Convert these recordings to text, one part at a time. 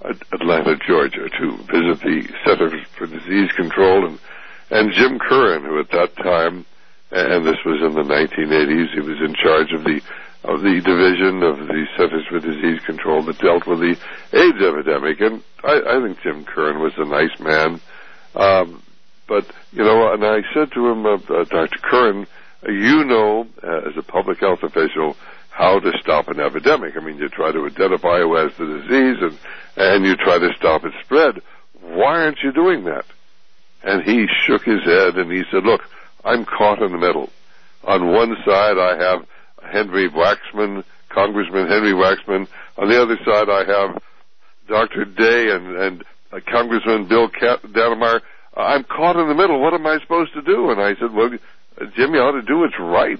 Atlanta, Georgia, to visit the Center for Disease Control, and Jim Curran, who at that time, and this was in the 1980s, he was in charge of the division of the Centers for Disease Control that dealt with the AIDS epidemic. And I think Jim Curran was a nice man. But, and I said to him, Dr. Curran, you know, as a public health official, how to stop an epidemic. I mean, you try to identify who has the disease and you try to stop its spread. Why aren't you doing that? And he shook his head and he said, look, I'm caught in the middle. On one side, I have Henry Waxman, Congressman Henry Waxman. On the other side, I have Dr. Day and Congressman Bill Danemeyer. I'm caught in the middle. What am I supposed to do? And I said, well, Jim, you ought to do what's right,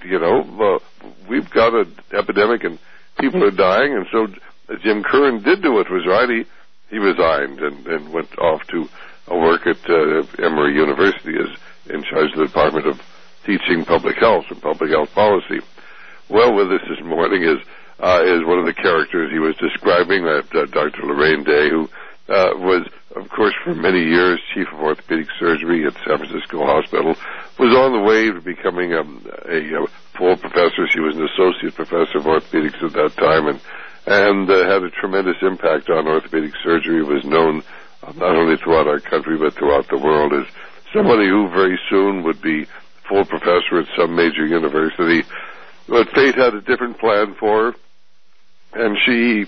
we've got an epidemic and people are dying, and so Jim Curran did do what was right. He resigned and went off to work at Emory University as in charge of the Department of Teaching Public Health and Public Health Policy. Well, with us this morning is one of the characters he was describing, Dr. Lorraine Day, who was, of course, for many years chief of orthopedic surgery at San Francisco Hospital, was on the way to becoming a full professor. She was an associate professor of orthopedics at that time, and had a tremendous impact on orthopedic surgery. Was known not only throughout our country but throughout the world as somebody who very soon would be full professor at some major university. But fate had a different plan for her, and she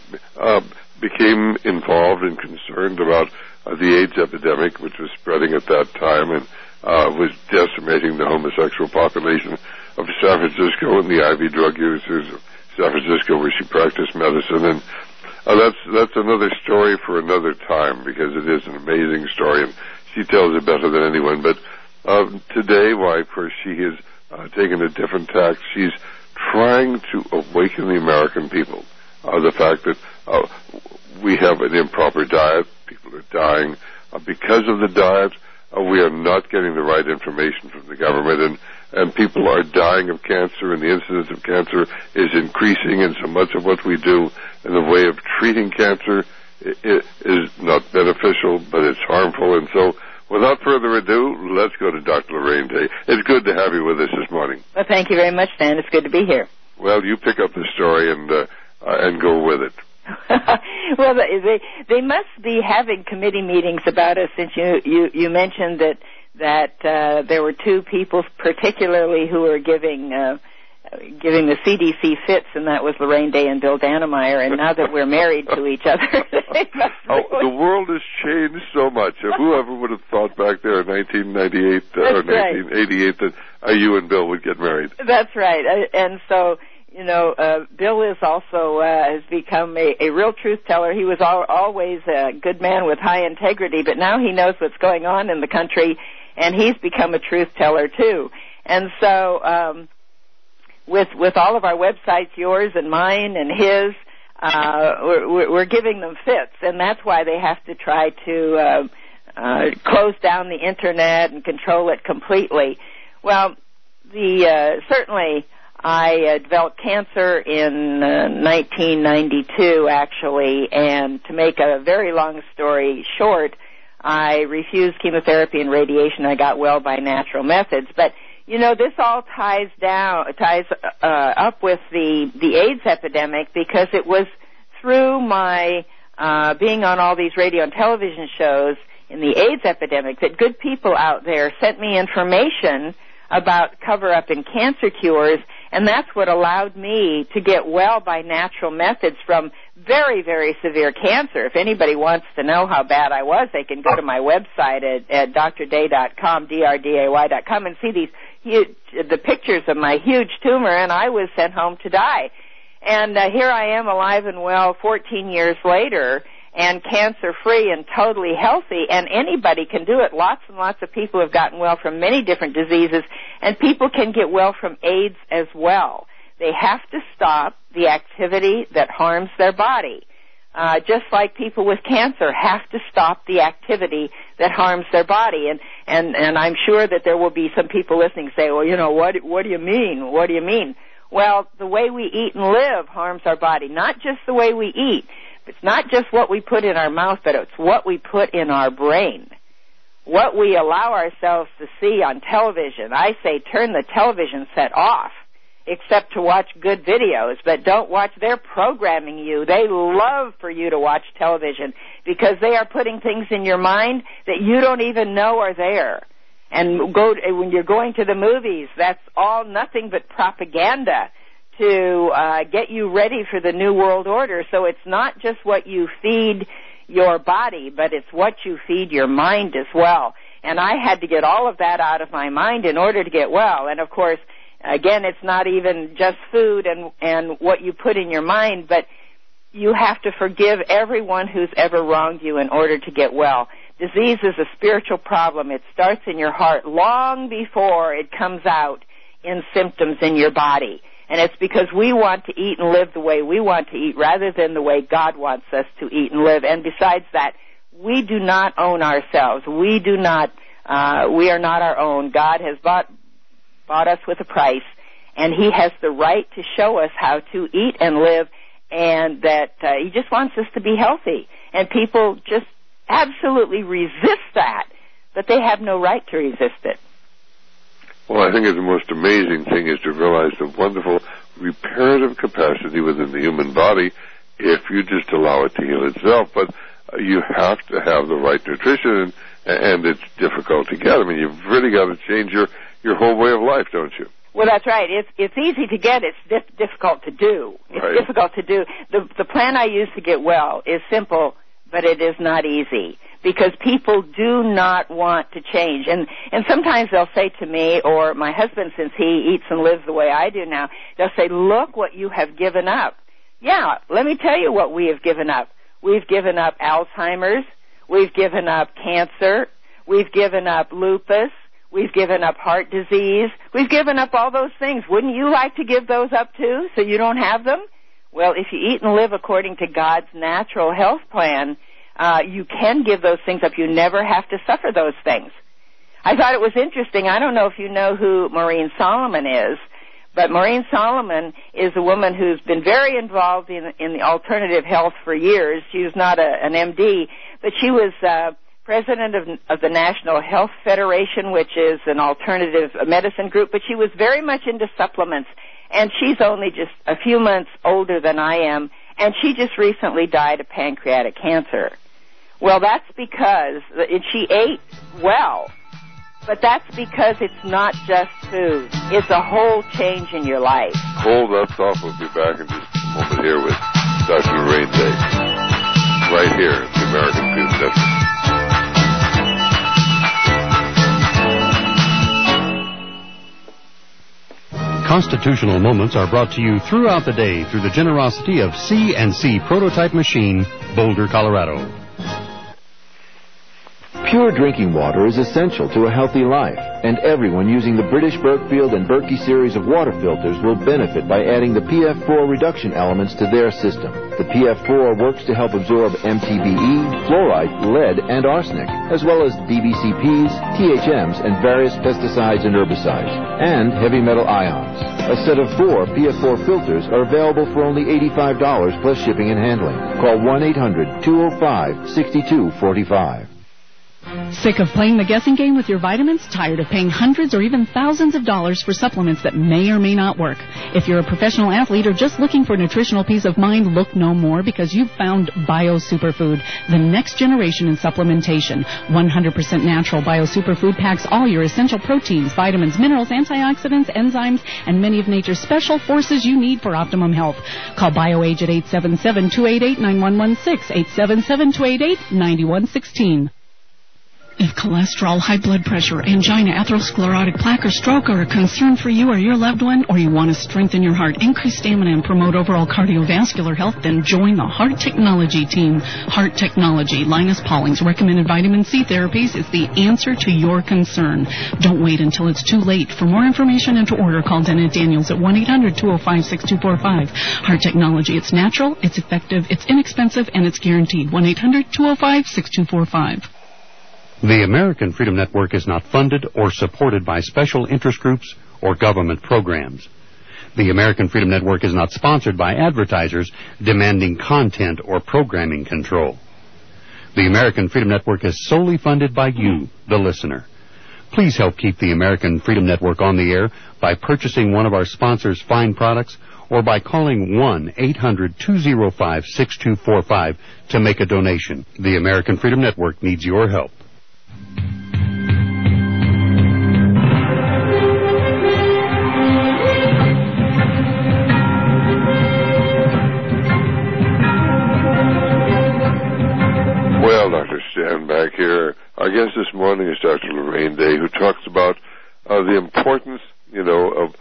became involved and concerned about the AIDS epidemic, which was spreading at that time and was decimating the homosexual population of San Francisco and the IV drug users of San Francisco, where she practiced medicine. And that's another story for another time, because it is an amazing story, and she tells it better than anyone. But today, why, of course, she has taken a different tack. She's trying to awaken the American people. The fact that we have an improper diet, people are dying because of the diet. We are not getting the right information from the government, and people are dying of cancer, and the incidence of cancer is increasing, and so much of what we do in the way of treating cancer is not beneficial, but it's harmful. And so, without further ado, let's go to Dr. Lorraine Day. It's good to have you with us this morning. Well, thank you very much, Dan. It's good to be here. Well, you pick up the story and go with it. Well, they must be having committee meetings about us, since you mentioned that there were two people particularly who were giving the CDC fits, and that was Lorraine Day and Bill Danemeyer. And now that we're married to each other, the world has changed so much. Whoever would have thought back there in 1998 or 1988 that you and Bill would get married? That's right. And so, Bill is also has become a real truth teller. He was always a good man with high integrity, but now he knows what's going on in the country, and he's become a truth teller too. And so, with all of our websites, yours and mine and his, we're giving them fits, and that's why they have to try to close down the internet and control it completely. Well, certainly. I developed cancer in 1992, actually, and to make a very long story short, I refused chemotherapy and radiation. I got well by natural methods. But, this all ties up with the AIDS epidemic, because it was through my being on all these radio and television shows in the AIDS epidemic that good people out there sent me information about cover-up and cancer cures, and that's what allowed me to get well by natural methods from very, very severe cancer. If anybody wants to know how bad I was, they can go to my website at drday.com, drday.com, and see the pictures of my huge tumor, and I was sent home to die. And here I am, alive and well 14 years later, and cancer-free and totally healthy, and anybody can do it. Lots and lots of people have gotten well from many different diseases, and people can get well from AIDS as well. They have to stop the activity that harms their body. Just like people with cancer have to stop the activity that harms their body. And I'm sure that there will be some people listening say, well, what do you mean? What do you mean? Well, the way we eat and live harms our body, not just the way we eat, It's not just what we put in our mouth, but it's what we put in our brain. What we allow ourselves to see on television. I say turn the television set off, except to watch good videos, but don't watch. They're programming you. They love for you to watch television because they are putting things in your mind that you don't even know are there. And when you're going to the movies, that's all nothing but propaganda to get you ready for the New World Order. So it's not just what you feed your body, but it's what you feed your mind as well. And I had to get all of that out of my mind in order to get well. And, of course, again, it's not even just food and what you put in your mind, but you have to forgive everyone who's ever wronged you in order to get well. Disease is a spiritual problem. It starts in your heart long before it comes out in symptoms in your body. And it's because we want to eat and live the way we want to eat rather than the way God wants us to eat and live. And besides that, we do not own ourselves. We are not our own. God has bought us with a price, and He has the right to show us how to eat and live, and that He just wants us to be healthy. And people just absolutely resist that, but they have no right to resist it. Well, I think the most amazing thing is to realize the wonderful reparative capacity within the human body if you just allow it to heal itself. But you have to have the right nutrition, and it's difficult to get. I mean, you've really got to change your whole way of life, don't you? Well, that's right. It's easy to get. It's difficult to do. It's right. difficult to do. The plan I use to get well is simple, but it is not easy because people do not want to change. And sometimes they'll say to me, or my husband, since he eats and lives the way I do now, they'll say, look what you have given up. Yeah, let me tell you what we have given up. We've given up Alzheimer's. We've given up cancer. We've given up lupus. We've given up heart disease. We've given up all those things. Wouldn't you like to give those up too so you don't have them? Well, if you eat and live according to God's natural health plan, you can give those things up. You never have to suffer those things. I thought it was interesting. I don't know if you know who Maureen Solomon is, but Maureen Solomon is a woman who's been very involved in the alternative health for years. She was not an MD, but she was president of the National Health Federation, which is an alternative medicine group, but she was very much into supplements. And she's only just a few months older than I am, and she just recently died of pancreatic cancer. Well, that's because she ate well, but that's because it's not just food. It's a whole change in your life. Hold that thought. We'll be back in just a moment here with Dr. Lorraine Day, right here at the American Freedom Network. Constitutional Moments are brought to you throughout the day through the generosity of C&C Prototype Machine, Boulder, Colorado. Pure drinking water is essential to a healthy life, and everyone using the British Berkfield and Berkey series of water filters will benefit by adding the PF4 reduction elements to their system. The PF4 works to help absorb MTBE, fluoride, lead, and arsenic, as well as DBCPs, THMs, and various pesticides and herbicides, and heavy metal ions. A set of 4 PF4 filters are available for only $85 plus shipping and handling. Call 1-800-205-6245. Sick of playing the guessing game with your vitamins? Tired of paying hundreds or even thousands of dollars for supplements that may or may not work? If you're a professional athlete or just looking for nutritional peace of mind, look no more because you've found Bio Superfood, the next generation in supplementation. 100% natural Bio Superfood packs all your essential proteins, vitamins, minerals, antioxidants, enzymes, and many of nature's special forces you need for optimum health. Call BioAge at 877-288-9116, 877-288-9116. If cholesterol, high blood pressure, angina, atherosclerotic plaque, or stroke are a concern for you or your loved one, or you want to strengthen your heart, increase stamina, and promote overall cardiovascular health, then join the Heart Technology team. Heart Technology, Linus Pauling's recommended vitamin C therapies, is the answer to your concern. Don't wait until it's too late. For more information and to order, call Dennett Daniels at 1-800-205-6245. Heart Technology, it's natural, it's effective, it's inexpensive, and it's guaranteed. 1-800-205-6245. The American Freedom Network is not funded or supported by special interest groups or government programs. The American Freedom Network is not sponsored by advertisers demanding content or programming control. The American Freedom Network is solely funded by you, the listener. Please help keep the American Freedom Network on the air by purchasing one of our sponsors' fine products or by calling 1-800-205-6245 to make a donation. The American Freedom Network needs your help. Well, Dr. Stan back here. Our guest this morning is Dr. Lorraine Day, who talks about the importance, of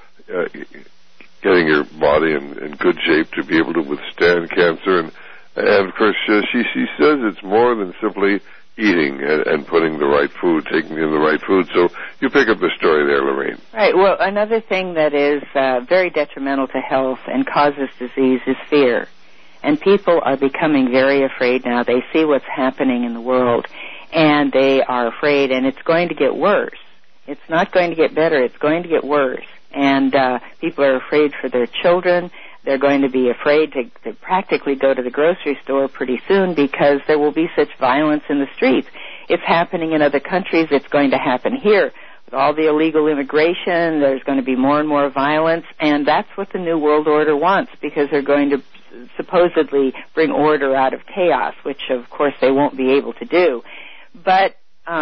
getting your body in good shape to be able to withstand cancer. And of course, she says it's more than simply eating and putting the right food, taking in the right food. So you pick up the story there, Lorraine. Right. Well, another thing that is very detrimental to health and causes disease is fear. And people are becoming very afraid now. They see what's happening in the world, and they are afraid, and it's going to get worse. It's not going to get better. It's going to get worse. And people are afraid for their children. They're going to be afraid to practically go to the grocery store pretty soon because there will be such violence in the streets. It's happening in other countries. It's going to happen here. With all the illegal immigration, there's going to be more and more violence, and that's what the New World Order wants, because they're going to supposedly bring order out of chaos, which, of course, they won't be able to do. But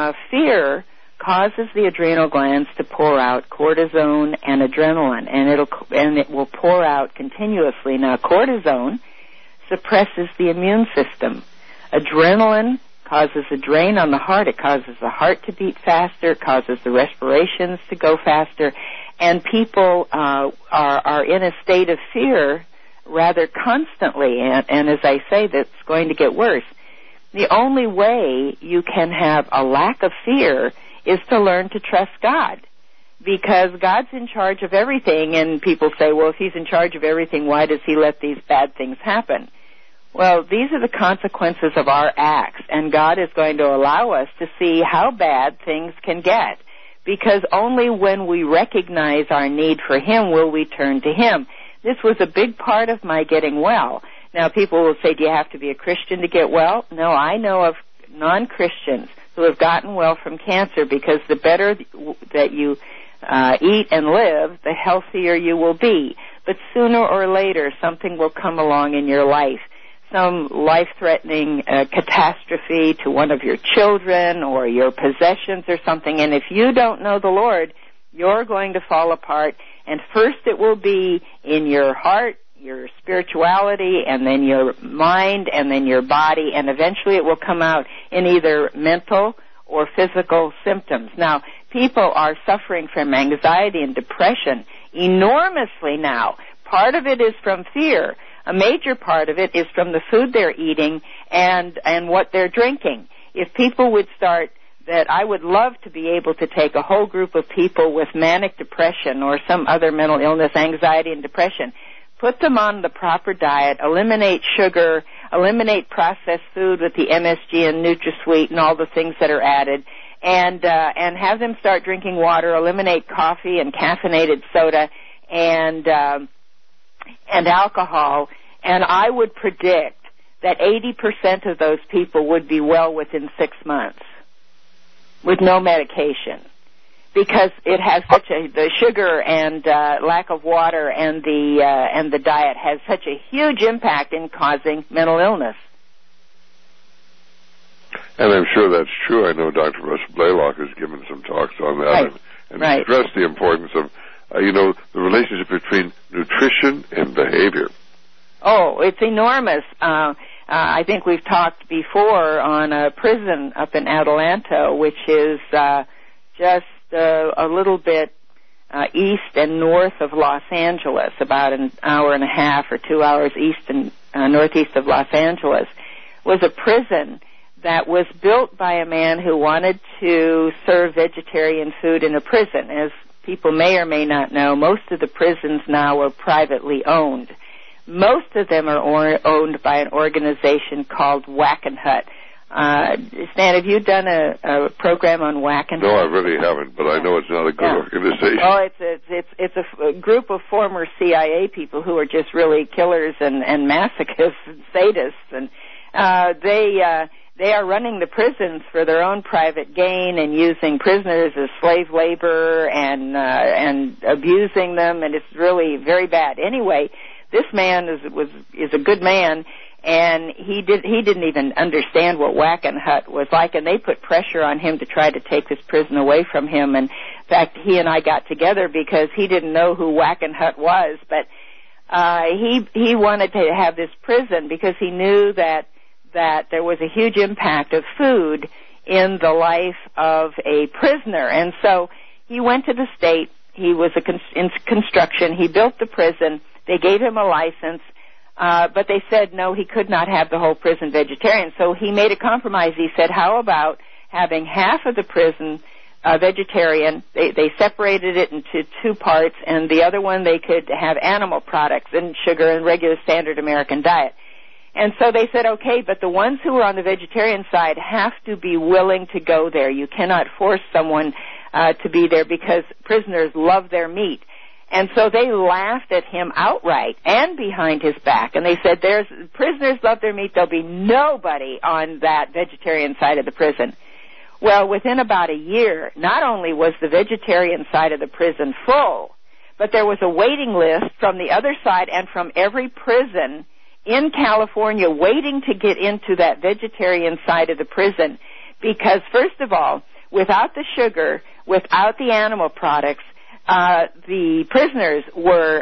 fear causes the adrenal glands to pour out cortisone and adrenaline, and it will pour out continuously. Now, cortisone suppresses the immune system. Adrenaline causes a drain on the heart. It causes the heart to beat faster. It causes the respirations to go faster. And people are in a state of fear rather constantly. And as I say, that's going to get worse. The only way you can have a lack of fear is to learn to trust God, because God's in charge of everything. And people say, well, if he's in charge of everything, why does he let these bad things happen? Well, these are the consequences of our acts, and God is going to allow us to see how bad things can get, because only when we recognize our need for him will we turn to him. This was a big part of my getting well. Now, people will say, do you have to be a Christian to get well? No, I know of non-Christians who have gotten well from cancer, because the better that you eat and live, the healthier you will be. But sooner or later, something will come along in your life, some life-threatening catastrophe to one of your children or your possessions or something. And if you don't know the Lord, you're going to fall apart. And first it will be in your heart, your spirituality, and then your mind, and then your body, and eventually it will come out in either mental or physical symptoms. Now, people are suffering from anxiety and depression enormously now. Part of it is from fear. A major part of it is from the food they're eating and what they're drinking. If people would start that, I would love to be able to take a whole group of people with manic depression or some other mental illness, anxiety and depression, put them on the proper diet, eliminate sugar, eliminate processed food with the MSG and NutraSweet and all the things that are added, and have them start drinking water, eliminate coffee and caffeinated soda and alcohol, and I would predict that 80% of those people would be well within 6 months with no medication, because it has the sugar and lack of water and the diet has such a huge impact in causing mental illness. And I'm sure that's true. I know Dr. Russell Blaylock has given some talks on that, right. and right. stressed the importance of the relationship between nutrition and behavior. Oh, it's enormous. I think we've talked before on a prison up in Adelanto, which is just a little bit east and north of Los Angeles, about an hour and a half or 2 hours east and northeast of Los Angeles, was a prison that was built by a man who wanted to serve vegetarian food in a prison. As people may or may not know, most of the prisons now are privately owned. Most of them are owned by an organization called Wackenhut. Stan, have you done a program on Wackenhut? No, I really haven't, but I know it's not a good organization. Oh, it's a group of former CIA people who are just really killers and masochists and sadists, and they are running the prisons for their own private gain and using prisoners as slave labor and abusing them, and it's really very bad. Anyway, this man is a good man. And he didn't even understand what Wackenhut was like, and they put pressure on him to try to take this prison away from him. And in fact, he and I got together because he didn't know who Wackenhut was, but he wanted to have this prison because he knew that there was a huge impact of food in the life of a prisoner. And so he went to the state. He was in construction. He built the prison. They gave him a license. But they said, no, he could not have the whole prison vegetarian. So he made a compromise. He said, how about having half of the prison vegetarian? They separated it into two parts, and the other one they could have animal products and sugar and regular standard American diet. And so they said, okay, but the ones who are on the vegetarian side have to be willing to go there. You cannot force someone to be there because prisoners love their meat. And so they laughed at him outright and behind his back. And they said, prisoners love their meat. There'll be nobody on that vegetarian side of the prison. Well, within about a year, not only was the vegetarian side of the prison full, but there was a waiting list from the other side and from every prison in California waiting to get into that vegetarian side of the prison. Because, first of all, without the sugar, without the animal products, the prisoners were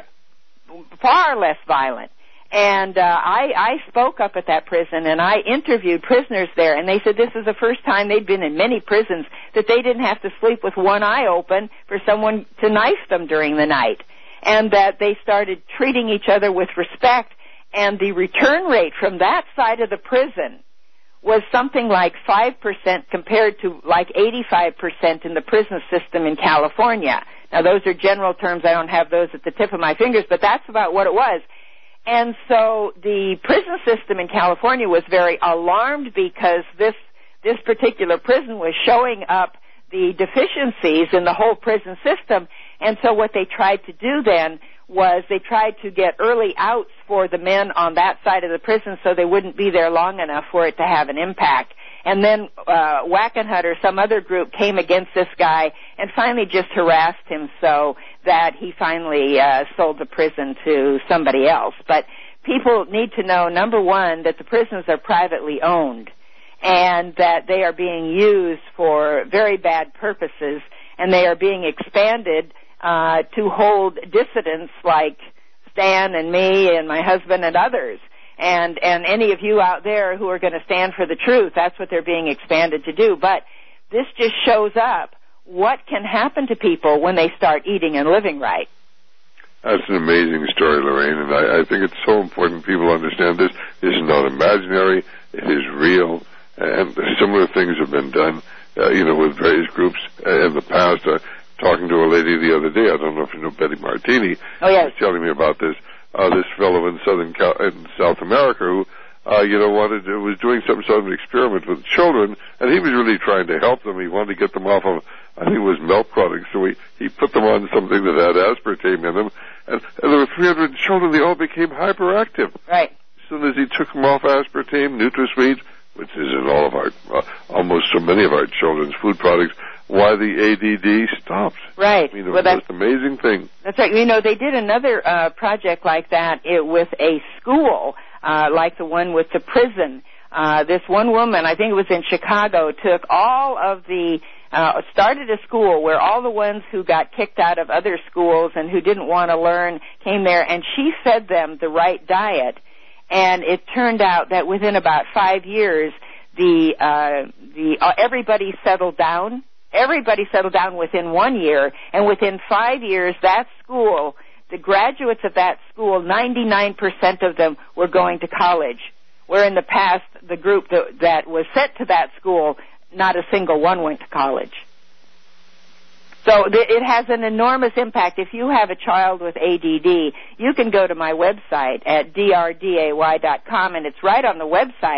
far less violent. And I spoke up at that prison, and I interviewed prisoners there, and they said this is the first time they'd been in many prisons that they didn't have to sleep with one eye open for someone to knife them during the night, and that they started treating each other with respect, and the return rate from that side of the prison was something like 5% compared to like 85% in the prison system in California. Now, those are general terms. I don't have those at the tip of my fingers, but that's about what it was. And so the prison system in California was very alarmed because this particular prison was showing up the deficiencies in the whole prison system. And so what they tried to do then was they tried to get early outs for the men on that side of the prison so they wouldn't be there long enough for it to have an impact. And then Wackenhut or some other group came against this guy and finally just harassed him so that he finally sold the prison to somebody else. But people need to know, number one, that the prisons are privately owned and that they are being used for very bad purposes, and they are being expanded to hold dissidents like Stan and me and my husband and others. And any of you out there who are going to stand for the truth, that's what they're being expanded to do. But this just shows up what can happen to people when they start eating and living right. That's an amazing story, Lorraine, and I think it's so important people understand this. This is not imaginary. It is real, and similar things have been done, with various groups in the past. Talking to a lady the other day, I don't know if you know Betty Martini. Oh, yes. She was telling me about this fellow in South America who, was doing some sort of experiment with children, and he was really trying to help them. He wanted to get them off of, I think it was milk products, so he put them on something that had aspartame in them, and there were 300 children. They all became hyperactive. Right. As soon as he took them off aspartame, NutraSweet, which is in all of our, almost so many of our children's food products, why the ADD stopped. Right. I mean, it was the most amazing thing. That's right. They did another project like that with a school, like the one with the prison. This one woman, I think it was in Chicago, took all of the, started a school where all the ones who got kicked out of other schools and who didn't want to learn came there, and she fed them the right diet. And it turned out that within about 5 years, everybody settled down. Everybody settled down within 1 year, and within 5 years, that school, the graduates of that school, 99% of them were going to college, where in the past, the group that was sent to that school, not a single one went to college. So it has an enormous impact. If you have a child with ADD, you can go to my website at drday.com, and it's right on the website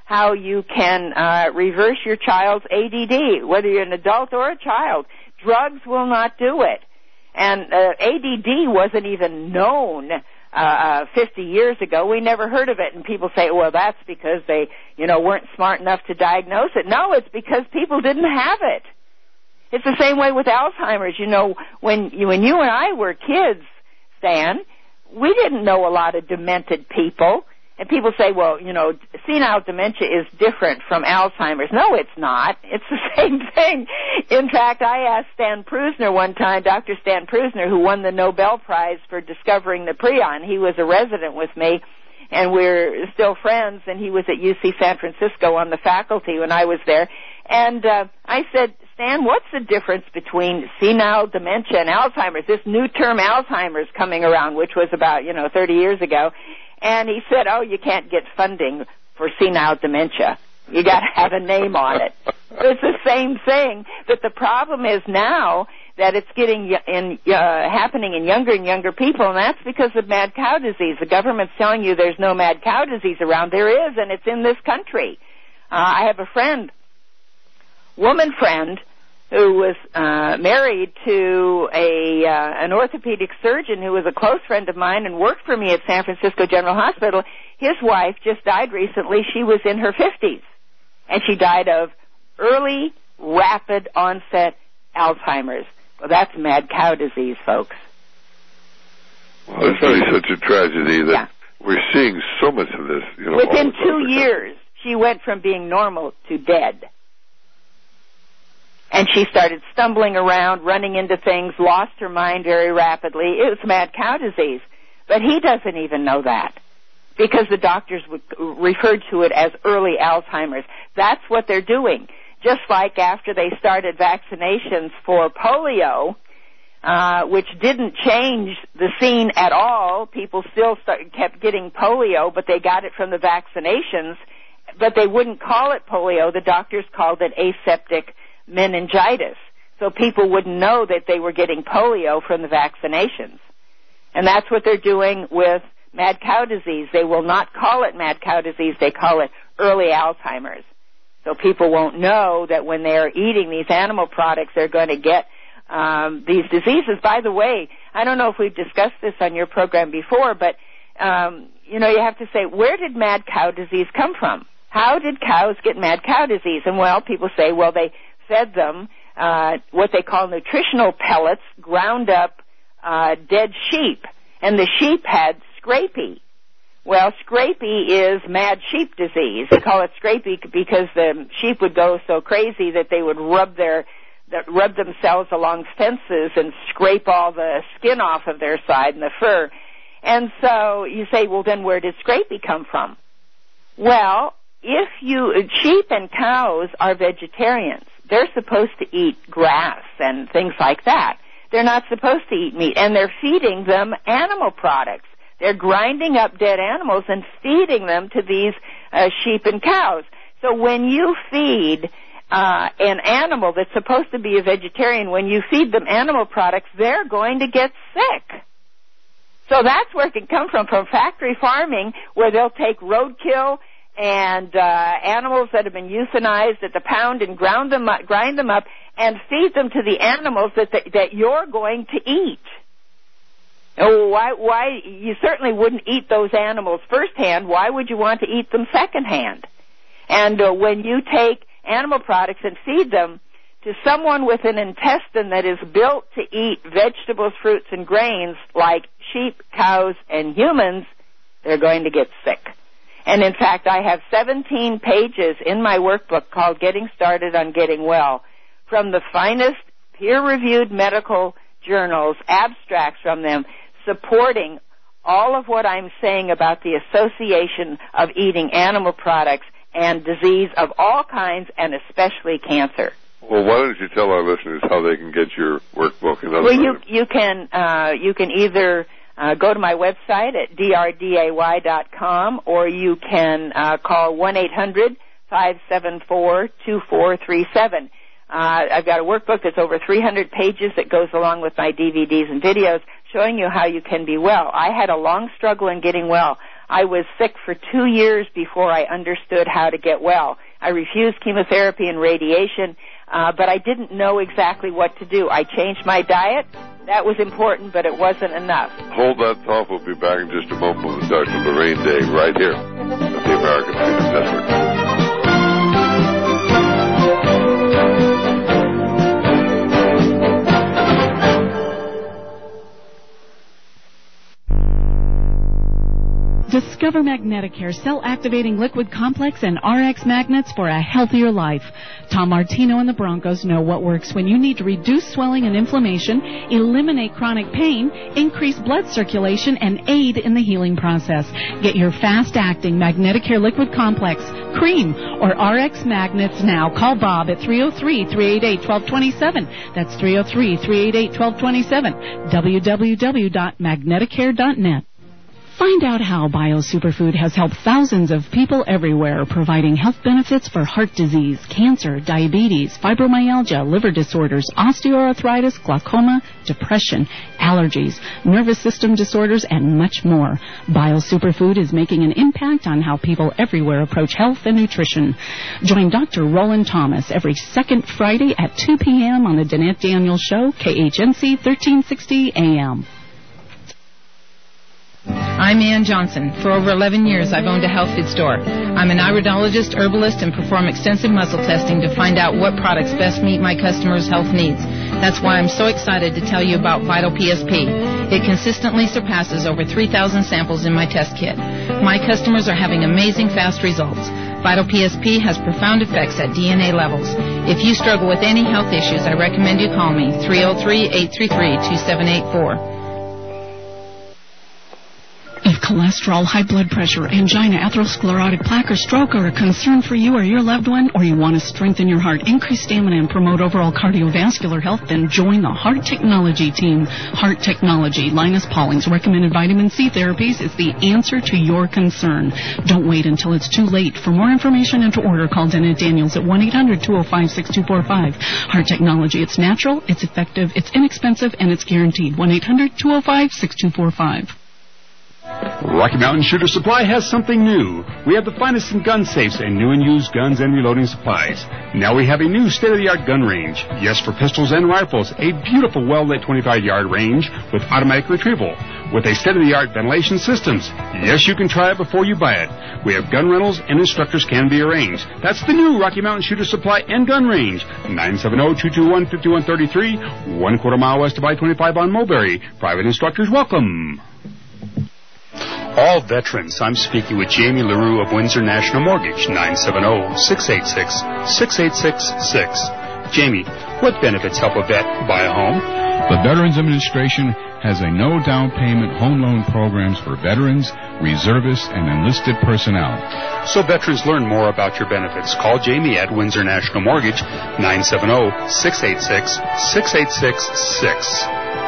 how you can reverse your child's ADD, whether you're an adult or a child. Drugs will not do it. And ADD wasn't even known 50 years ago. We never heard of it. And people say, well, that's because they, weren't smart enough to diagnose it. No, it's because people didn't have it. It's the same way with Alzheimer's. When you and I were kids, Stan, we didn't know a lot of demented people. And people say, well, senile dementia is different from Alzheimer's. No, it's not. It's the same thing. In fact, I asked Stan Prusner one time, Dr. Stan Prusner, who won the Nobel Prize for discovering the prion. He was a resident with me, and we're still friends, and he was at UC San Francisco on the faculty when I was there. And I said, Stan, what's the difference between senile dementia and Alzheimer's? This new term Alzheimer's coming around, which was about, 30 years ago. And he said, oh, you can't get funding for senile dementia. You got to have a name on it. It's the same thing, but the problem is now that it's happening in younger and younger people, and that's because of mad cow disease. The government's telling you there's no mad cow disease around. There is, and it's in this country. I have a woman friend, who was married to an orthopedic surgeon who was a close friend of mine and worked for me at San Francisco General Hospital. His wife just died recently. She was in her 50s, and she died of early, rapid onset Alzheimer's. Well, that's mad cow disease, folks. Well, it's really such a tragedy that we're seeing so much of this. Within 2 years, she went from being normal to dead. And she started stumbling around, running into things, lost her mind very rapidly. It was mad cow disease. But he doesn't even know that because the doctors referred to it as early Alzheimer's. That's what they're doing. Just like after they started vaccinations for polio, which didn't change the scene at all. People still kept getting polio, but they got it from the vaccinations. But they wouldn't call it polio. The doctors called it aseptic meningitis. So people wouldn't know that they were getting polio from the vaccinations. And that's what they're doing with mad cow disease. They will not call it mad cow disease. They call it early Alzheimer's. So people won't know that when they're eating these animal products, they're going to get these diseases. By the way, I don't know if we've discussed this on your program before, but, you have to say, where did mad cow disease come from? How did cows get mad cow disease? And, well, people say, well, they fed them what they call nutritional pellets, ground up dead sheep, and the sheep had scrapie. Well, scrapie is mad sheep disease. They call it scrapie because the sheep would go so crazy that they would rub themselves along fences and scrape all the skin off of their side and the fur. And so you say, well, then where did scrapie come from? Well, sheep and cows are vegetarians. They're supposed to eat grass and things like that. They're not supposed to eat meat, and they're feeding them animal products. They're grinding up dead animals and feeding them to these sheep and cows. So when you feed an animal that's supposed to be a vegetarian, when you feed them animal products, they're going to get sick. So that's where it can come from factory farming, where they'll take roadkill and animals that have been euthanized at the pound and grind them up and feed them to the animals that you're going to eat. Oh, why? You certainly wouldn't eat those animals firsthand. Why would you want to eat them secondhand? And when you take animal products and feed them to someone with an intestine that is built to eat vegetables, fruits, and grains like sheep, cows, and humans, they're going to get sick. And in fact, I have 17 pages in my workbook called Getting Started on Getting Well from the finest peer-reviewed medical journals, abstracts from them, supporting all of what I'm saying about the association of eating animal products and disease of all kinds, and especially cancer. Well, why don't you tell our listeners how they can get your workbook? You can either go to my website at drday.com, or you can call 1-800-574-2437. I've got a workbook that's over 300 pages that goes along with my DVDs and videos showing you how you can be well. I had a long struggle in getting well. I was sick for 2 years before I understood how to get well. I refused chemotherapy and radiation, but I didn't know exactly what to do. I changed my diet. That was important, but it wasn't enough. Hold that thought. We'll be back in just a moment with Dr. Lorraine Day right here at the American Freedom Network. Discover Magneticare cell-activating liquid complex and RX magnets for a healthier life. Tom Martino and the Broncos know what works when you need to reduce swelling and inflammation, eliminate chronic pain, increase blood circulation, and aid in the healing process. Get your fast-acting Magneticare liquid complex, cream, or RX magnets now. Call Bob at 303-388-1227. That's 303-388-1227. www.magneticare.net. Find out how BioSuperfood has helped thousands of people everywhere, providing health benefits for heart disease, cancer, diabetes, fibromyalgia, liver disorders, osteoarthritis, glaucoma, depression, allergies, nervous system disorders, and much more. BioSuperfood is making an impact on how people everywhere approach health and nutrition. Join Dr. Roland Thomas every second Friday at 2 p.m. on the Danette Daniels Show, KHNC 1360 AM. I'm Ann Johnson. For over 11 years, I've owned a health food store. I'm an iridologist, herbalist, and perform extensive muscle testing to find out what products best meet my customers' health needs. That's why I'm so excited to tell you about Vital PSP. It consistently surpasses over 3,000 samples in my test kit. My customers are having amazing fast results. Vital PSP has profound effects at DNA levels. If you struggle with any health issues, I recommend you call me, 303-833-2784. If cholesterol, high blood pressure, angina, atherosclerotic plaque, or stroke are a concern for you or your loved one, or you want to strengthen your heart, increase stamina, and promote overall cardiovascular health, then join the Heart Technology team. Heart Technology, Linus Pauling's recommended vitamin C therapies is the answer to your concern. Don't wait until it's too late. For more information and to order, call Danette Daniels at 1-800-205-6245. Heart Technology, it's natural, it's effective, it's inexpensive, and it's guaranteed. 1-800-205-6245. Rocky Mountain Shooter Supply has something new. We have the finest in gun safes and new and used guns and reloading supplies. Now we have a new state-of-the-art gun range. Yes, for pistols and rifles, a beautiful well-lit 25-yard range with automatic retrieval, with a state-of-the-art ventilation systems. Yes, you can try it before you buy it. We have gun rentals and instructors can be arranged. That's the new Rocky Mountain Shooter Supply and Gun Range. 970-221-5133, 1/4 mile west of I-25 on Mulberry. Private instructors welcome. All veterans, I'm speaking with Jamie LaRue of Windsor National Mortgage, 970-686-6866. Jamie, what benefits help a vet buy a home? The Veterans Administration has a no-down payment home loan programs for veterans, reservists, and enlisted personnel. So veterans learn more about your benefits. Call Jamie at Windsor National Mortgage, 970-686-6866.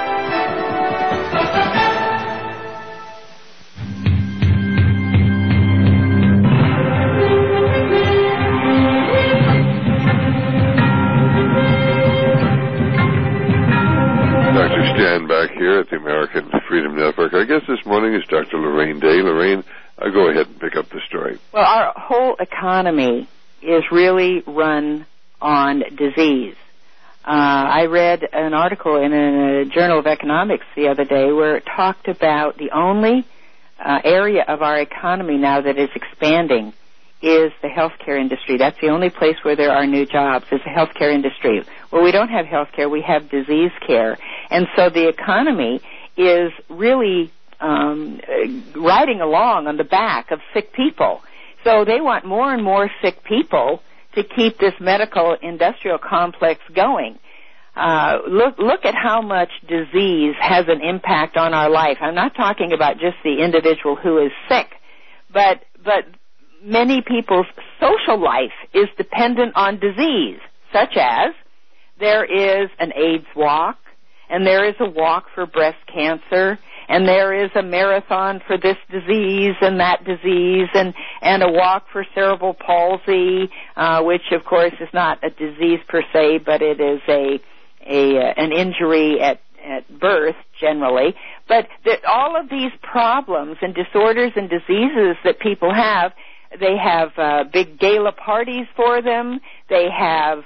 Back here at the American Freedom Network. Our guest this morning is Dr. Lorraine Day. Lorraine, go ahead and pick up the story. Well, our whole economy is really run on disease. I read an article in a Journal of Economics the other day where it talked about the only area of our economy now that is expanding is the healthcare industry. That's the only place where there are new jobs, is the healthcare industry. Where we don't have healthcare, we have disease care. And so the economy is really riding along on the back of sick people. So they want more and more sick people to keep this medical industrial complex going. Look at how much disease has an impact on our life. I'm not talking about just the individual who is sick, but many people's social life is dependent on disease, such as there is an AIDS walk, and there is a walk for breast cancer, and there is a marathon for this disease and that disease, and a walk for cerebral palsy, which of course is not a disease per se, but it is an injury at birth generally. But all of these problems and disorders and diseases that people have, they have big gala parties for them. They have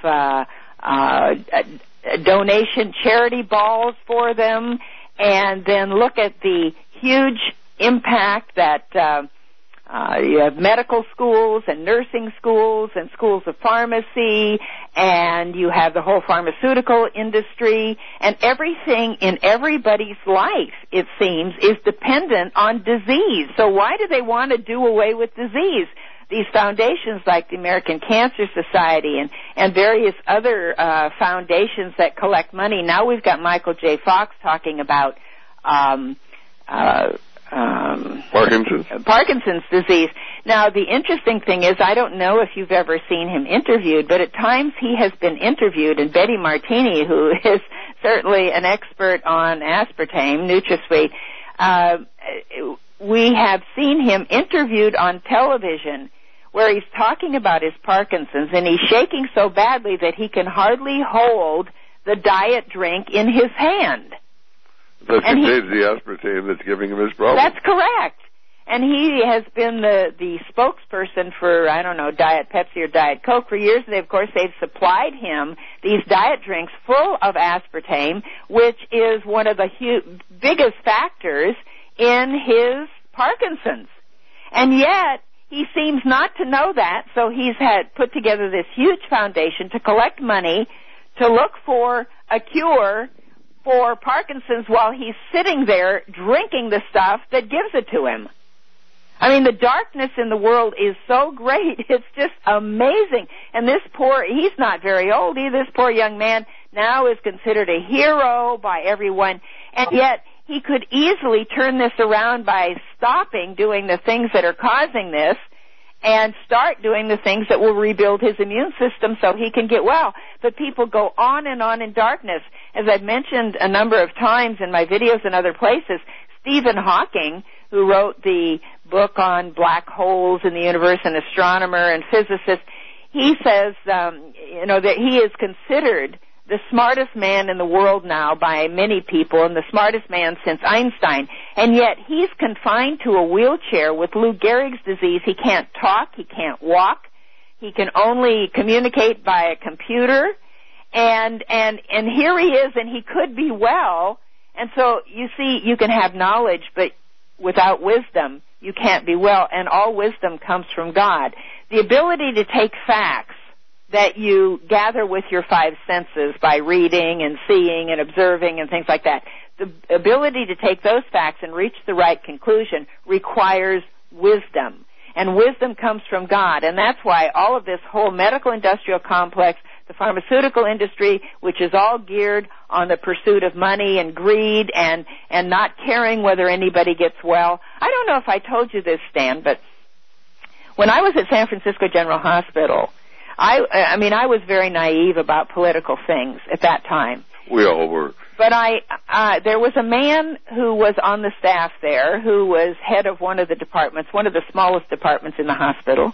donation charity balls for them. And then look at the huge impact that you have medical schools and nursing schools and schools of pharmacy, and you have the whole pharmaceutical industry, and everything in everybody's life, it seems, is dependent on disease. So why do they want to do away with disease? These foundations like the American Cancer Society and various other foundations that collect money. Now we've got Michael J. Fox talking about Parkinson's disease. Now, the interesting thing is, I don't know if you've ever seen him interviewed, but at times he has been interviewed, and Betty Martini, who is certainly an expert on aspartame, NutraSweet, we have seen him interviewed on television where he's talking about his Parkinson's, and he's shaking so badly that he can hardly hold the diet drink in his hand. That contains the aspartame that's giving him his problem. That's correct. And he has been the spokesperson for, I don't know, Diet Pepsi or Diet Coke for years. And of course, they've supplied him these diet drinks full of aspartame, which is one of the biggest factors in his Parkinson's. And yet, he seems not to know that, so he's had put together this huge foundation to collect money to look for a cure for Parkinson's while he's sitting there drinking the stuff that gives it to him. I mean, the darkness in the world is so great. It's just amazing. And he's not very old either. This poor young man now is considered a hero by everyone. And yet, he could easily turn this around by stopping doing the things that are causing this and start doing the things that will rebuild his immune system so he can get well. But people go on and on in darkness. As I've mentioned a number of times in my videos and other places, Stephen Hawking, who wrote the book on black holes in the universe, an astronomer and physicist, he says that he is considered the smartest man in the world now by many people, and the smartest man since Einstein. And yet he's confined to a wheelchair with Lou Gehrig's disease. He can't talk. He can't walk. He can only communicate by a computer. And here he is, and he could be well. And so, you see, you can have knowledge, but without wisdom, you can't be well. And all wisdom comes from God. The ability to take facts that you gather with your five senses by reading and seeing and observing and things like that, the ability to take those facts and reach the right conclusion requires wisdom. And wisdom comes from God. And that's why all of this whole medical industrial complex, the pharmaceutical industry, which is all geared on the pursuit of money and greed and not caring whether anybody gets well. I don't know if I told you this, Stan, but when I was at San Francisco General Hospital, I mean, I was very naive about political things at that time. We all were. But there was a man who was on the staff there who was head of one of the departments, one of the smallest departments in the hospital.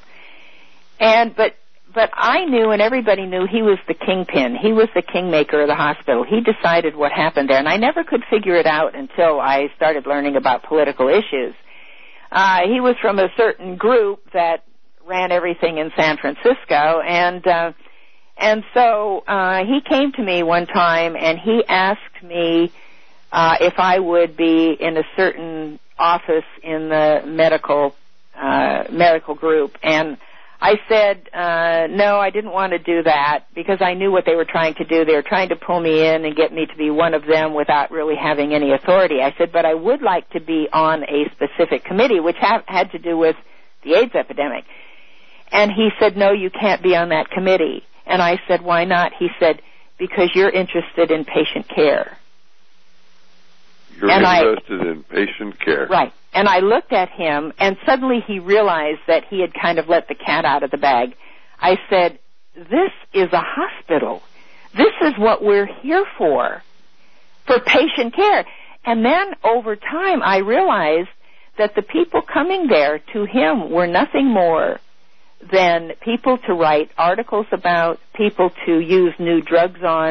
But I knew, and everybody knew, he was the kingpin. He was the kingmaker of the hospital. He decided what happened there, and I never could figure it out until I started learning about political issues. He was from a certain group that ran everything in San Francisco, and so he came to me one time and he asked me if I would be in a certain office in the medical group, and I said no, I didn't want to do that because I knew what they were trying to do. They were trying to pull me in and get me to be one of them without really having any authority. I said, but I would like to be on a specific committee which had to do with the AIDS epidemic. And he said, no, you can't be on that committee. And I said, why not? He said, because you're interested in patient care. You're interested in patient care. Right. And I looked at him, and suddenly he realized that he had kind of let the cat out of the bag. I said, this is a hospital. This is what we're here for patient care. And then over time, I realized that the people coming there to him were nothing more than people to write articles about, people to use new drugs on,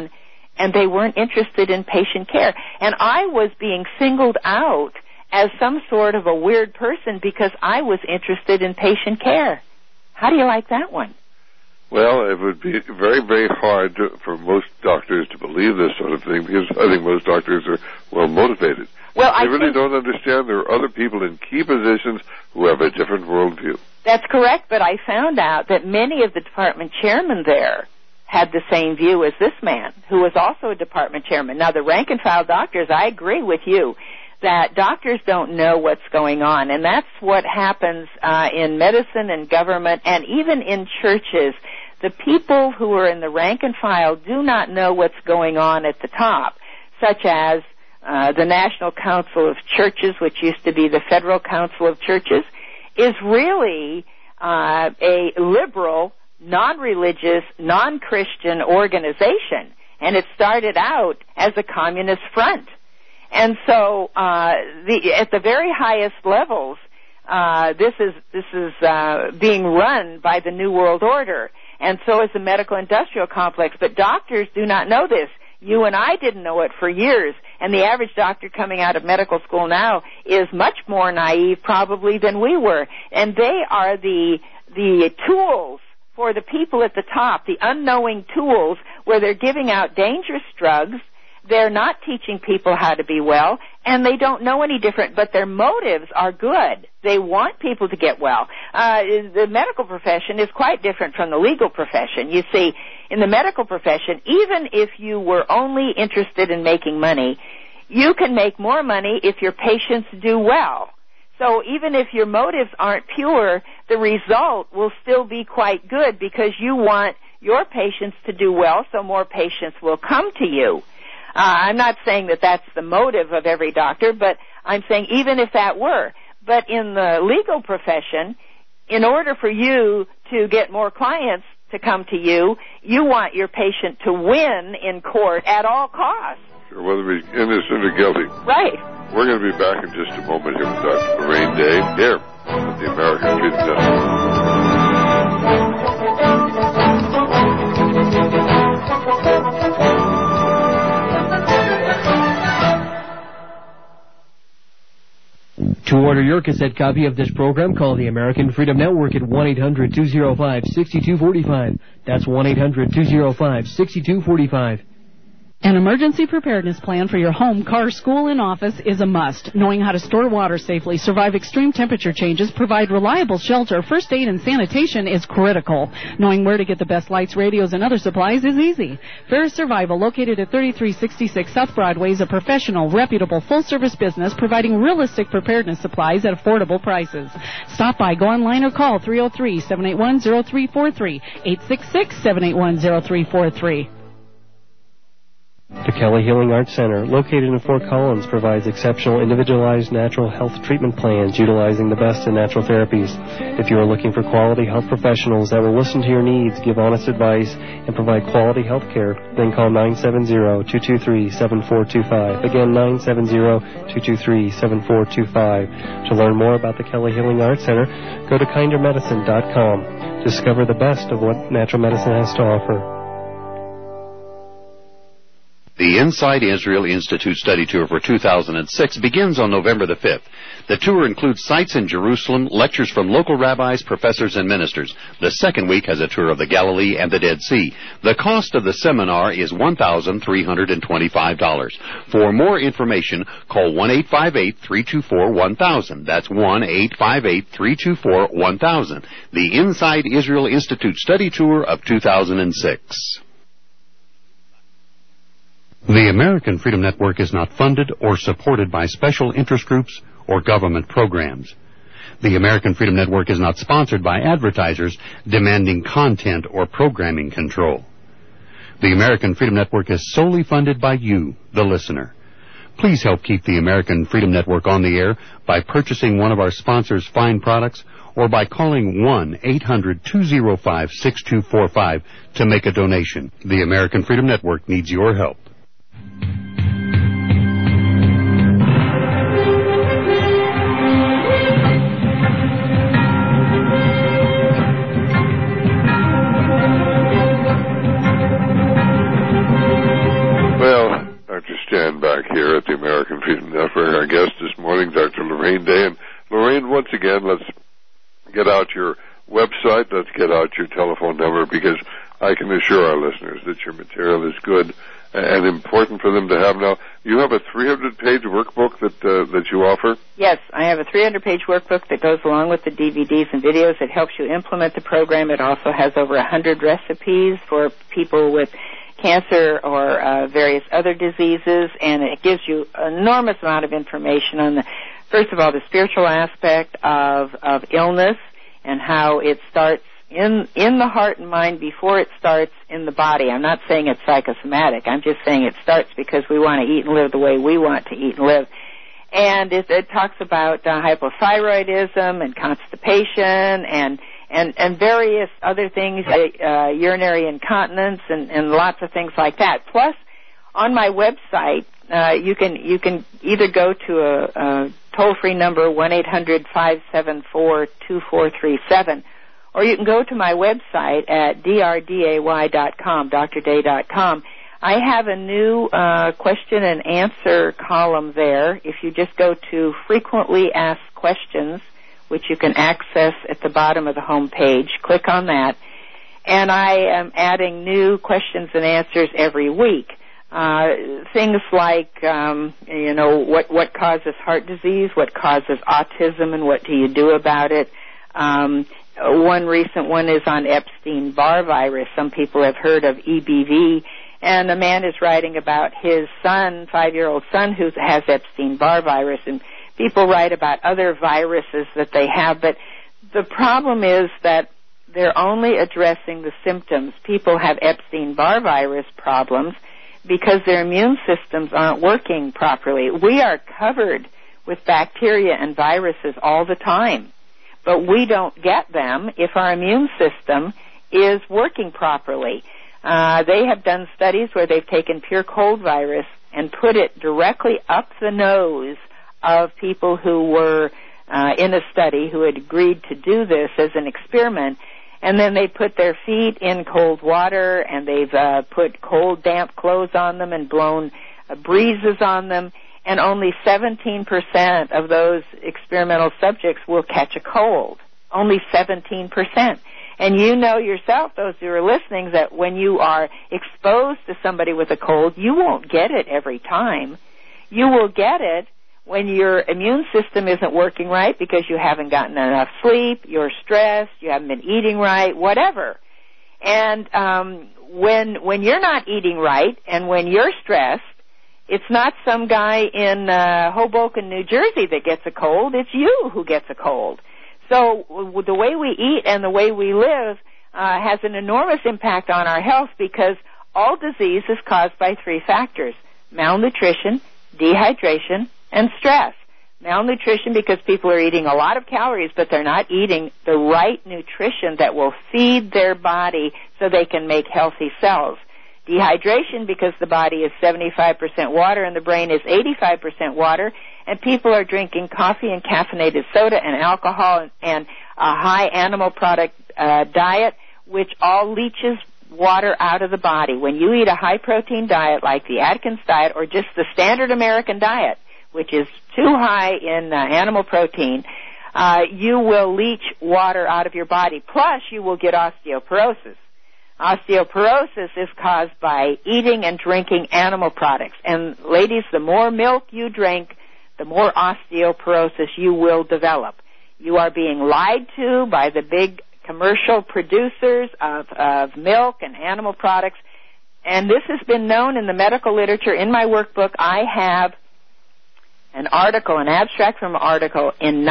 and they weren't interested in patient care. And I was being singled out as some sort of a weird person because I was interested in patient care. How do you like that one? Well, it would be very, very hard for most doctors to believe this sort of thing because I think most doctors are well motivated. Well, they really don't understand there are other people in key positions who have a different worldview. That's correct, but I found out that many of the department chairmen there had the same view as this man, who was also a department chairman. Now, the rank-and-file doctors, I agree with you that doctors don't know what's going on, and that's what happens in medicine and government and even in churches. The people who are in the rank and file do not know what's going on at the top, such as the National Council of Churches, which used to be the Federal Council of Churches, is really a liberal, non-religious, non-Christian organization, and it started out as a communist front. And so at the very highest levels, this is being run by the New World Order, and so is the medical industrial complex. But doctors do not know this. You and I didn't know it for years, and the average doctor coming out of medical school now is much more naive probably than we were. And they are the tools for the people at the top, the unknowing tools where they're giving out dangerous drugs. They're not teaching people how to be well, and they don't know any different, but their motives are good. They want people to get well. The medical profession is quite different from the legal profession. You see, in the medical profession, even if you were only interested in making money, you can make more money if your patients do well. So even if your motives aren't pure, the result will still be quite good because you want your patients to do well, so more patients will come to you. I'm not saying that that's the motive of every doctor, but I'm saying even if that were. But in the legal profession, in order for you to get more clients to come to you, you want your patient to win in court at all costs. Sure, whether he's innocent or guilty. Right. We're going to be back in just a moment here with Dr. Lorraine Day here at the American Freedom Network. To order your cassette copy of this program, call the American Freedom Network at 1-800-205-6245. That's 1-800-205-6245. An emergency preparedness plan for your home, car, school, and office is a must. Knowing how to store water safely, survive extreme temperature changes, provide reliable shelter, first aid, and sanitation is critical. Knowing where to get the best lights, radios, and other supplies is easy. Ferris Survival, located at 3366 South Broadway, is a professional, reputable, full-service business providing realistic preparedness supplies at affordable prices. Stop by, go online, or call 303-781-0343, 866-781-0343. The Kelly Healing Arts Center, located in Fort Collins, provides exceptional individualized natural health treatment plans utilizing the best in natural therapies. If you are looking for quality health professionals that will listen to your needs, give honest advice, and provide quality health care, then call 970-223-7425. Again, 970-223-7425. To learn more about the Kelly Healing Arts Center, go to kindermedicine.com. Discover the best of what natural medicine has to offer. The Inside Israel Institute Study Tour for 2006 begins on November the 5th. The tour includes sites in Jerusalem, lectures from local rabbis, professors, and ministers. The second week has a tour of the Galilee and the Dead Sea. The cost of the seminar is $1,325. For more information, call 1-858-324-1000. That's 1-858-324-1000. The Inside Israel Institute Study Tour of 2006. The American Freedom Network is not funded or supported by special interest groups or government programs. The American Freedom Network is not sponsored by advertisers demanding content or programming control. The American Freedom Network is solely funded by you, the listener. Please help keep the American Freedom Network on the air by purchasing one of our sponsors' fine products or by calling 1-800-205-6245 to make a donation. The American Freedom Network needs your help. American Freedom Network. Our guest this morning, Dr. Lorraine Day. And Lorraine, once again, let's get out your website. Let's get out your telephone number, because I can assure our listeners that your material is good and important for them to have. Now, you have a 300-page workbook that you offer? Yes, I have a 300-page workbook that goes along with the DVDs and videos. It helps you implement the program. It also has over 100 recipes for people with cancer or various other diseases, and it gives you an enormous amount of information on first of all, the spiritual aspect of illness and how it starts in the heart and mind before it starts in the body. I'm not saying it's psychosomatic. I'm just saying it starts because we want to eat and live the way we want to eat and live. And it talks about hypothyroidism and constipation and various other things, urinary incontinence and lots of things like that. Plus, on my website, you can either go to a toll-free number, 1-800-574-2437, or you can go to my website at drday.com, drday.com. I have a new question and answer column there. If you just go to Frequently Asked Questions, which you can access at the bottom of the home page, click on that. And I am adding new questions and answers every week. Things like, what causes heart disease, what causes autism, and what do you do about it. One recent one is on Epstein-Barr virus. Some people have heard of EBV. And a man is writing about his son, 5-year-old son, who has Epstein-Barr virus. And people write about other viruses that they have. But the problem is that they're only addressing the symptoms. People have Epstein-Barr virus problems because their immune systems aren't working properly. We are covered with bacteria and viruses all the time, but we don't get them if our immune system is working properly. They have done studies where they've taken pure cold virus and put it directly up the nose of people who were in a study who had agreed to do this as an experiment. And then they put their feet in cold water, and they've put cold, damp clothes on them and blown breezes on them, and only 17% of those experimental subjects will catch a cold. Only 17%. And you know yourself, those who are listening, that when you are exposed to somebody with a cold, you won't get it every time. You will get it when your immune system isn't working right because you haven't gotten enough sleep, you're stressed, you haven't been eating right, whatever. And when you're not eating right and when you're stressed, it's not some guy in Hoboken, New Jersey that gets a cold. It's you who gets a cold. So the way we eat and the way we live has an enormous impact on our health, because all disease is caused by 3 factors: malnutrition, dehydration, and stress. Malnutrition because people are eating a lot of calories, but they're not eating the right nutrition that will feed their body so they can make healthy cells. Dehydration because the body is 75% water and the brain is 85% water, and people are drinking coffee and caffeinated soda and alcohol and a high animal product diet, which all leaches water out of the body. When you eat a high-protein diet like the Atkins diet or just the standard American diet, which is too high in animal protein, you will leach water out of your body. Plus, you will get osteoporosis. Osteoporosis is caused by eating and drinking animal products. And ladies, the more milk you drink, the more osteoporosis you will develop. You are being lied to by the big commercial producers of milk and animal products. And this has been known in the medical literature. In my workbook, I have an abstract from an article in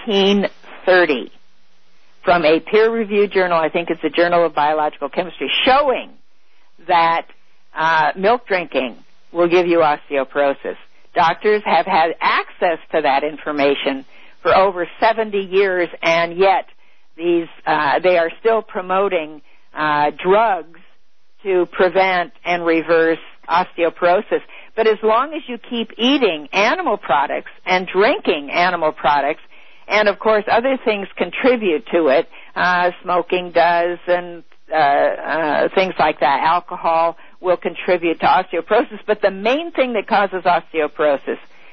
1930 from a peer-reviewed journal, I think it's the Journal of Biological Chemistry, showing that milk drinking will give you osteoporosis. Doctors have had access to that information for over 70 years, and yet they are still promoting drugs to prevent and reverse osteoporosis. But as long as you keep eating animal products and drinking animal products, and of course other things contribute to it, smoking does, and things like that, alcohol will contribute to osteoporosis. But the main thing that causes osteoporosis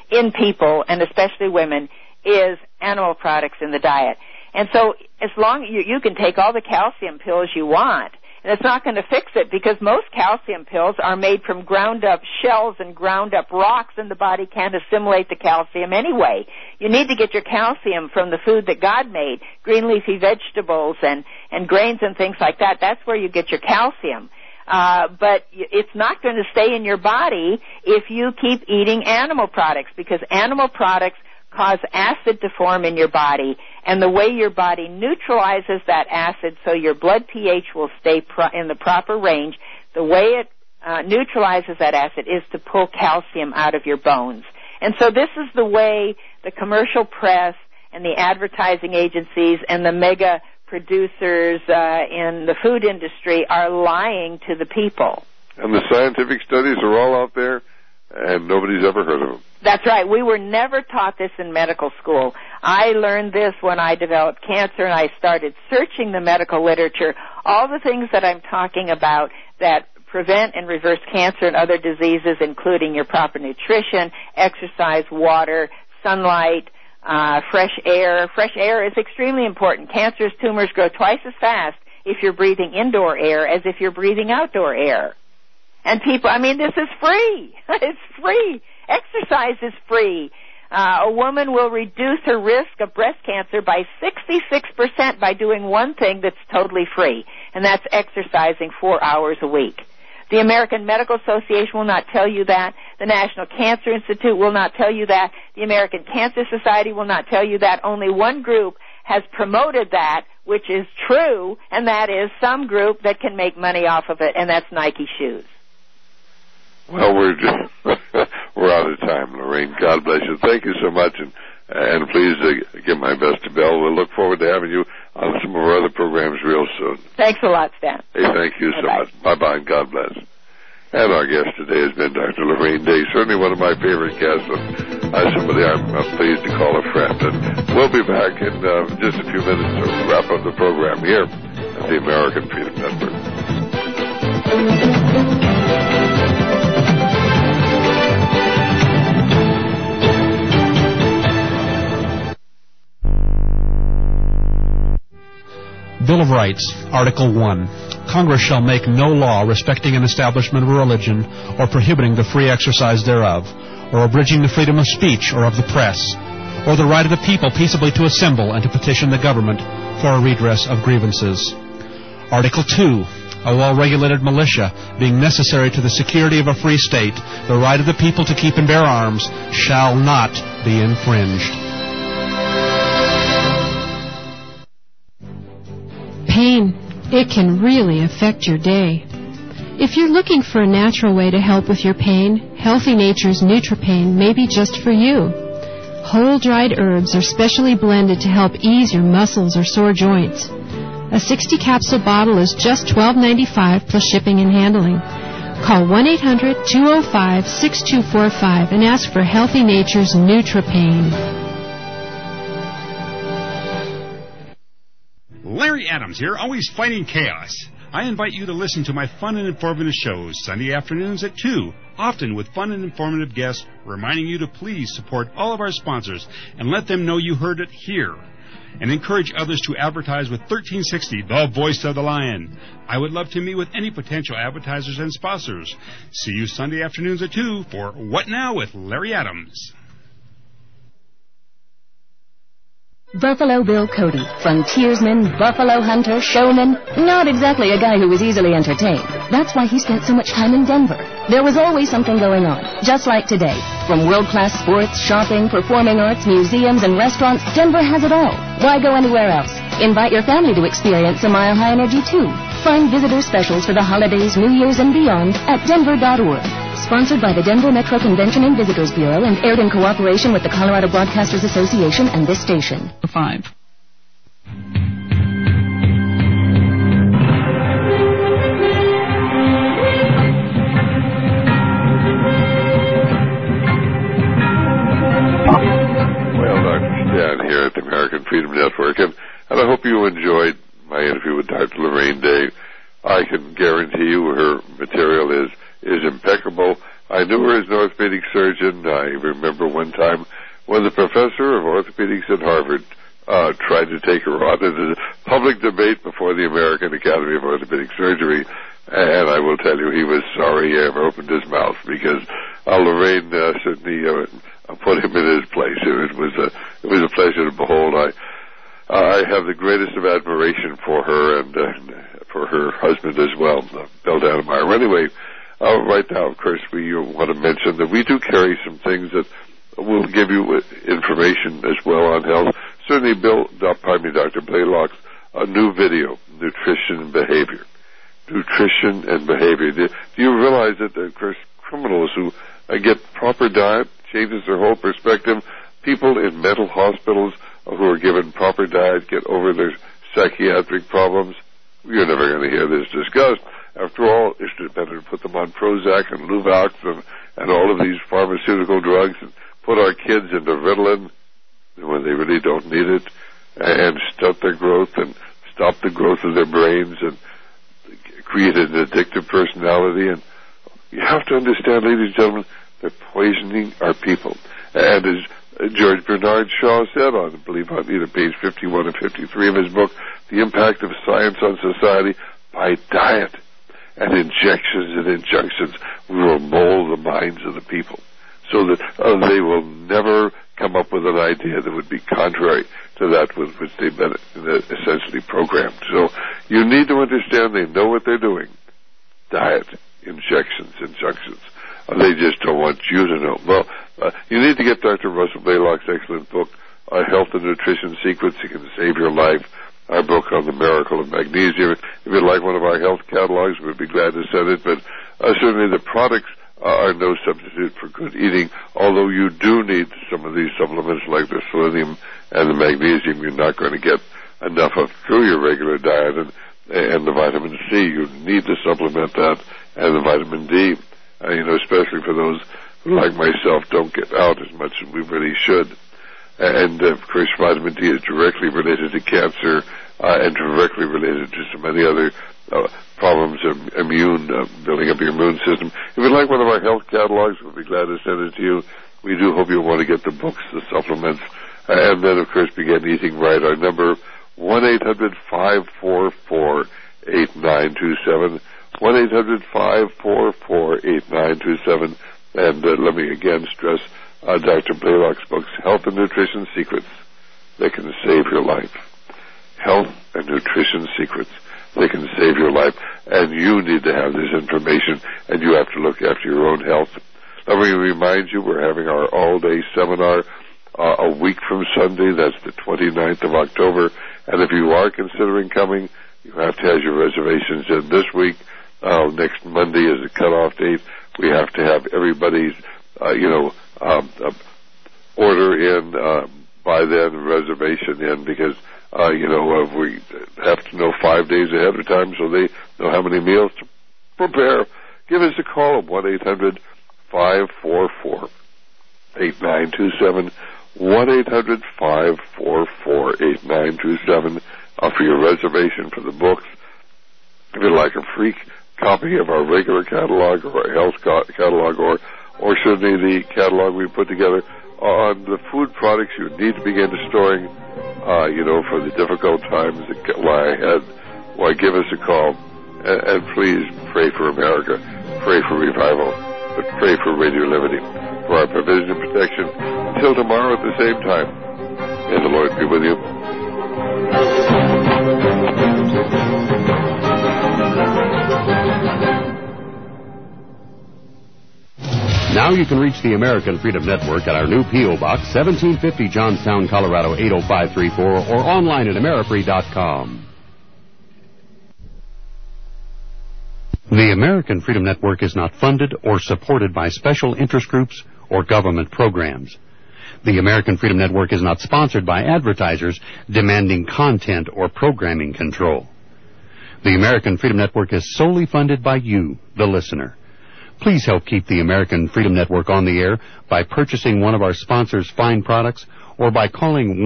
in people, and especially women, is animal products in the diet. And so as long you can take all the calcium pills you want, and it's not going to fix it because most calcium pills are made from ground-up shells and ground-up rocks, and the body can't assimilate the calcium anyway. You need to get your calcium from the food that God made, green leafy vegetables and grains and things like that. That's where you get your calcium. But it's not going to stay in your body if you keep eating animal products, because animal products cause acid to form in your body, and the way your body neutralizes that acid so your blood pH will stay in the proper range, the way it neutralizes that acid is to pull calcium out of your bones. And so this is the way the commercial press and the advertising agencies and the mega producers in the food industry are lying to the people. And the scientific studies are all out there, and nobody's ever heard of them. That's right. We were never taught this in medical school. I learned this when I developed cancer, and I started searching the medical literature. All the things that I'm talking about that prevent and reverse cancer and other diseases, including your proper nutrition, exercise, water, sunlight, fresh air. Fresh air is extremely important. Cancerous tumors grow twice as fast if you're breathing indoor air as if you're breathing outdoor air. And people, this is free. It's free. Exercise is free. A woman will reduce her risk of breast cancer by 66% by doing one thing that's totally free, and that's exercising 4 hours a week. The American Medical Association will not tell you that. The National Cancer Institute will not tell you that. The American Cancer Society will not tell you that. Only one group has promoted that, which is true, and that is some group that can make money off of it, and that's Nike shoes. Well, we're out of time, Lorraine. God bless you. Thank you so much, and please give my best to Bill. We'll look forward to having you on some of our other programs real soon. Thanks a lot, Stan. Hey, thank you so much. Bye-bye, and God bless. And our guest today has been Dr. Lorraine Day, certainly one of my favorite guests, and somebody I'm pleased to call a friend. And we'll be back in just a few minutes to wrap up the program here at the American Freedom Network. Bill of Rights, Article 1. Congress shall make no law respecting an establishment of a religion or prohibiting the free exercise thereof, or abridging the freedom of speech or of the press, or the right of the people peaceably to assemble and to petition the government for a redress of grievances. Article 2. A well-regulated militia, being necessary to the security of a free state, the right of the people to keep and bear arms shall not be infringed. Pain. It can really affect your day. If you're looking for a natural way to help with your pain, Healthy Nature's NutriPain may be just for you. Whole dried herbs are specially blended to help ease your muscles or sore joints. A 60-capsule bottle is just $12.95 plus shipping and handling. Call 1-800-205-6245 and ask for Healthy Nature's NutriPain. Larry Adams here, always fighting chaos. I invite you to listen to my fun and informative shows Sunday afternoons at 2, often with fun and informative guests, reminding you to please support all of our sponsors and let them know you heard it here. And encourage others to advertise with 1360, the voice of the lion. I would love to meet with any potential advertisers and sponsors. See you Sunday afternoons at 2 for What Now with Larry Adams. Buffalo Bill Cody, frontiersman, buffalo hunter, showman, not exactly a guy who was easily entertained. That's why he spent so much time in Denver. There was always something going on, just like today. From world-class sports, shopping, performing arts, museums, and restaurants, Denver has it all. Why go anywhere else? Invite your family to experience a Mile High Energy, too. Find visitor specials for the holidays, New Year's, and beyond at denver.org. Sponsored by the Denver Metro Convention and Visitors Bureau and aired in cooperation with the Colorado Broadcasters Association and this station. 5. Well, Dr. Stan here at the American Freedom Network, and I hope you enjoyed my interview with Dr. Lorraine Day. I can guarantee you her material is impeccable. I knew her as an orthopedic surgeon. I remember one time when the professor of orthopedics at Harvard tried to take her on in a public debate before the American Academy of Orthopedic Surgery, and I will tell you he was sorry he ever opened his mouth, because Lorraine certainly put him in his place. It was a pleasure to behold. I have the greatest of admiration for her and for her husband as well, Bill Danemeyer. Anyway, right now, of course, we want to mention that we do carry some things that will give you information as well on health. Certainly, Dr. Blaylock's new video, Nutrition and Behavior. Nutrition and Behavior. Do you realize that, of course, criminals who get proper diet changes their whole perspective? People in mental hospitals who are given proper diet get over their psychiatric problems. You're never going to hear this discussed. After all, it's better to put them on Prozac and Luvox and all of these pharmaceutical drugs and put our kids into Ritalin when they really don't need it, and stunt their growth and stop the growth of their brains and create an addictive personality. And you have to understand, ladies and gentlemen, they're poisoning our people. And as George Bernard Shaw said on, I believe, on either page 51 or 53 of his book, The Impact of Science on Society, by diet and injections and injunctions, we will mold the minds of the people so that they will never come up with an idea that would be contrary to that with which they've been essentially programmed. So you need to understand they know what they're doing. Diet, injections, injunctions. They just don't want you to know. Well, you need to get Dr. Russell Blaylock's excellent book, Health and Nutrition Secrets. It can save your life. Our book on the miracle of magnesium. If you'd like one of our health catalogs, we'd be glad to send it. But certainly the products are no substitute for good eating, although you do need some of these supplements like the selenium and the magnesium. You're not going to get enough of through your regular diet, and the vitamin C. You need to supplement that, and the vitamin D, especially for those who, like myself, don't get out as much as we really should. And, of course, vitamin D is directly related to cancer and directly related to so many other problems of building up your immune system. If you'd like one of our health catalogs, we'll be glad to send it to you. We do hope you'll want to get the books, the supplements, and then, of course, begin eating right. Our number, 1-800-544-8927, 1-800-544-8927. And let me again stress Dr. Blaylock's books, Health and Nutrition Secrets. They can save your life. Health and Nutrition Secrets. They can save your life. And you need to have this information, and you have to look after your own health. Let me remind you, we're having our all-day seminar a week from Sunday. That's the 29th of October. And if you are considering coming, you have to have your reservations in this week. Next Monday is the cutoff date. We have to have everybody's, order in by then, reservation in, because, we have to know 5 days ahead of time so they know how many meals to prepare. Give us a call at 1-800-544-8927, 1-800-544-8927 for your reservation for the books. If you'd like a free copy of our regular catalog or a health catalog, or certainly the catalog we put together on the food products you need to begin storing, for the difficult times that lie ahead, why give us a call, and please pray for America, pray for revival, but pray for Radio Liberty, for our provision and protection. Until tomorrow at the same time, may the Lord be with you. Now you can reach the American Freedom Network at our new P.O. Box, 1750 Johnstown, Colorado, 80534, or online at Amerifree.com. The American Freedom Network is not funded or supported by special interest groups or government programs. The American Freedom Network is not sponsored by advertisers demanding content or programming control. The American Freedom Network is solely funded by you, the listener. Please help keep the American Freedom Network on the air by purchasing one of our sponsors' fine products or by calling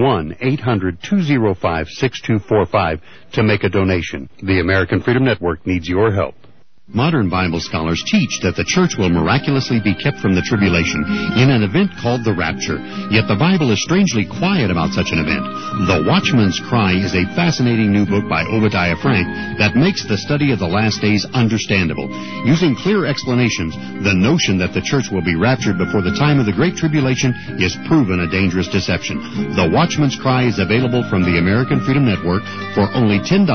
1-800-205-6245 to make a donation. The American Freedom Network needs your help. Modern Bible scholars teach that the church will miraculously be kept from the tribulation in an event called the rapture. Yet the Bible is strangely quiet about such an event. The Watchman's Cry is a fascinating new book by Obadiah Frank that makes the study of the last days understandable. Using clear explanations, the notion that the church will be raptured before the time of the Great Tribulation is proven a dangerous deception. The Watchman's Cry is available from the American Freedom Network for only $10